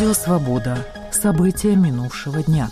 Радио «Свобода». События минувшего дня.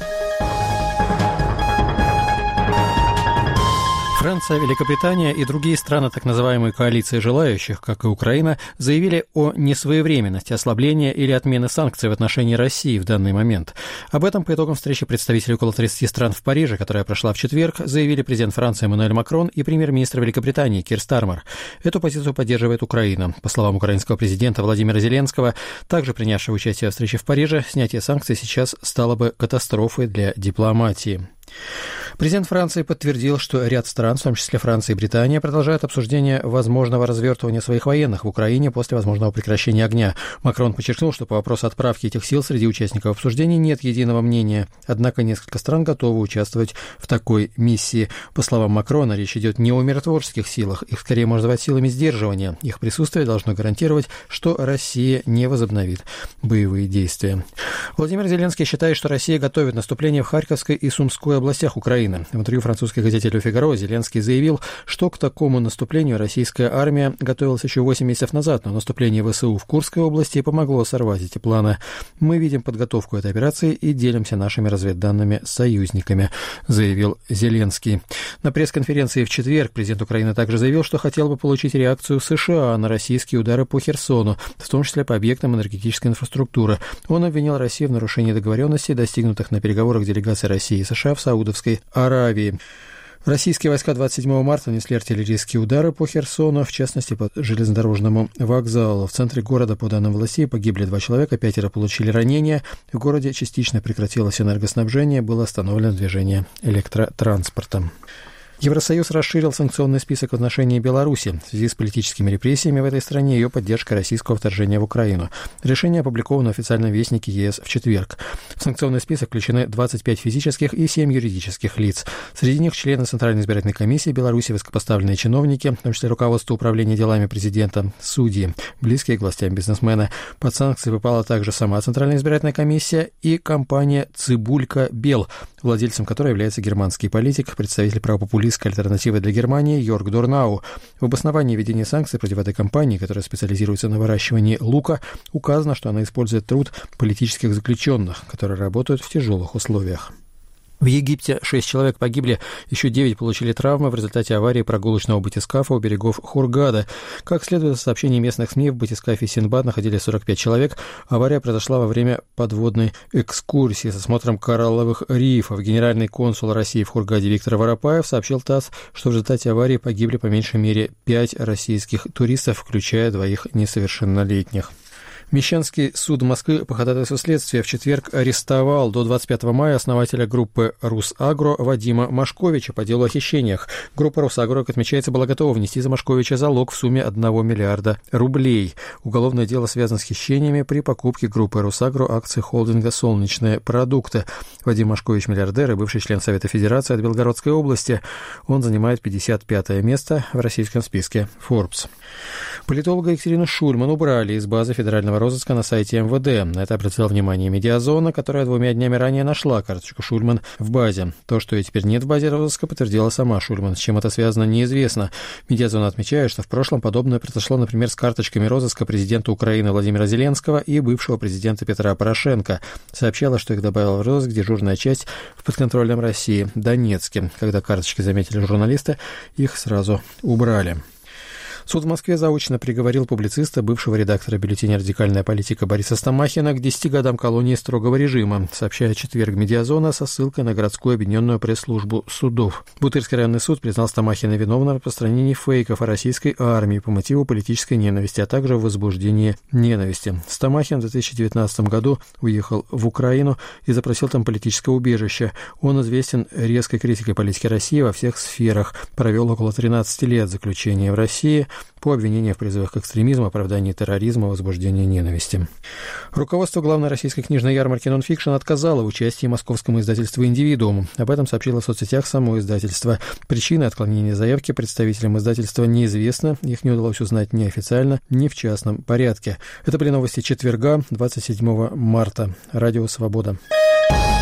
Франция, Великобритания и другие страны так называемой коалиции желающих, как и Украина, заявили о несвоевременности ослабления или отмены санкций в отношении России в данный момент. Об этом по итогам встречи представителей около 30 стран в Париже, которая прошла в четверг, заявили президент Франции Эммануэль Макрон и премьер-министр Великобритании Кир Стармер. Эту позицию поддерживает Украина. По словам украинского президента Владимира Зеленского, также принявшего участие в встрече в Париже, снятие санкций сейчас стало бы катастрофой для дипломатии. Президент Франции подтвердил, что ряд стран, в том числе Франция и Британия, продолжают обсуждение возможного развертывания своих военных в Украине после возможного прекращения огня. Макрон подчеркнул, что по вопросу отправки этих сил среди участников обсуждений нет единого мнения, однако несколько стран готовы участвовать в такой миссии. По словам Макрона, речь идет не о миротворческих силах, их скорее можно назвать силами сдерживания. Их присутствие должно гарантировать, что Россия не возобновит боевые действия. Владимир Зеленский считает, что Россия готовит наступление в Харьковской и Сумской областях Украины. В интервью французской газете «Le Figaro» Зеленский заявил, что к такому наступлению российская армия готовилась еще 8 месяцев назад, но наступление ВСУ в Курской области помогло сорвать эти планы. «Мы видим подготовку этой операции и делимся нашими разведданными с союзниками», заявил Зеленский. На пресс-конференции в четверг президент Украины также заявил, что хотел бы получить реакцию США на российские удары по Херсону, в том числе по объектам энергетической инфраструктуры. Он обвинил Россию в нарушении договоренностей, достигнутых на переговорах делегаций России и США в Саудовской Аравии. Российские войска 27 марта нанесли артиллерийские удары по Херсону, в частности, по железнодорожному вокзалу. В центре города, по данным властей, погибли 2 человека, 5 получили ранения. В городе частично прекратилось энергоснабжение, было остановлено движение электротранспорта. Евросоюз расширил санкционный список в отношении Беларуси в связи с политическими репрессиями в этой стране и ее поддержкой российского вторжения в Украину. Решение опубликовано в официальном вестнике ЕС в четверг. В санкционный список включены 25 физических и 7 юридических лиц. Среди них члены Центральной избирательной комиссии Беларуси, высокопоставленные чиновники, в том числе руководство управления делами президента, судьи, близкие к властям бизнесмены. Под санкции попала также сама Центральная избирательная комиссия и компания «Цибулька Бел», владельцем которой является германский политик, представитель правопопулистской альтернативы для Германии Йорг Дорнау. В обосновании введения санкций против этой компании, которая специализируется на выращивании лука, указано, что она использует труд политических заключенных, которые работают в тяжелых условиях. В Египте 6 человек погибли, еще 9 получили травмы в результате аварии прогулочного батискафа у берегов Хургада. Как следует из сообщений местных СМИ, в батискафе Синдбад находились 45 человек. Авария произошла во время подводной экскурсии с осмотром коралловых рифов. Генеральный консул России в Хургаде Виктор Воропаев сообщил ТАСС, что в результате аварии погибли по меньшей мере 5 российских туристов, включая 2 несовершеннолетних. Мещанский суд Москвы по ходатайству следствия в четверг арестовал до 25 мая основателя группы «Русагро» Вадима Машковича по делу о хищениях. Группа «Русагро», как отмечается, была готова внести за Машковича залог в сумме 1 миллиарда рублей. Уголовное дело связано с хищениями при покупке группы «Русагро» акций холдинга «Солнечные продукты». Вадим Машкович – миллиардер и бывший член Совета Федерации от Белгородской области. Он занимает 55-е место в российском списке Forbes. Политолога Екатерину Шульман убрали из базы федерального розыска на сайте МВД. На это обратила внимание Медиазона, которая 2 днями ранее нашла карточку Шульман в базе. То, что ее теперь нет в базе розыска, подтвердила сама Шульман. С чем это связано, неизвестно. Медиазона отмечает, что в прошлом подобное произошло, например, с карточками розыска президента Украины Владимира Зеленского и бывшего президента Петра Порошенко. Сообщала, что их добавила в розыск дежурная часть в подконтрольном России Донецке. Когда карточки заметили журналисты, их сразу убрали. Суд в Москве заочно приговорил публициста, бывшего редактора бюллетеня «Радикальная политика» Бориса Стамахина к 10 годам колонии строгого режима, сообщает четверг Медиазона со ссылкой на городскую объединенную пресс-службу судов. Бутырский районный суд признал Стамахина виновным в распространении фейков о российской армии по мотиву политической ненависти, а также в возбуждении ненависти. Стамахин в 2019 году уехал в Украину и запросил там политическое убежище. Он известен резкой критикой политики России во всех сферах, провел около 13 лет заключения в России по обвинениям в призывах к экстремизму, оправдании терроризма, возбуждении ненависти. Руководство главной российской книжной ярмарки «Нонфикшн» отказало в участии московскому издательству «Индивидуум». Об этом сообщило в соцсетях само издательство. Причины отклонения заявки представителям издательства неизвестны. Их не удалось узнать ни официально, ни в частном порядке. Это были новости четверга, 27 марта. Радио «Свобода».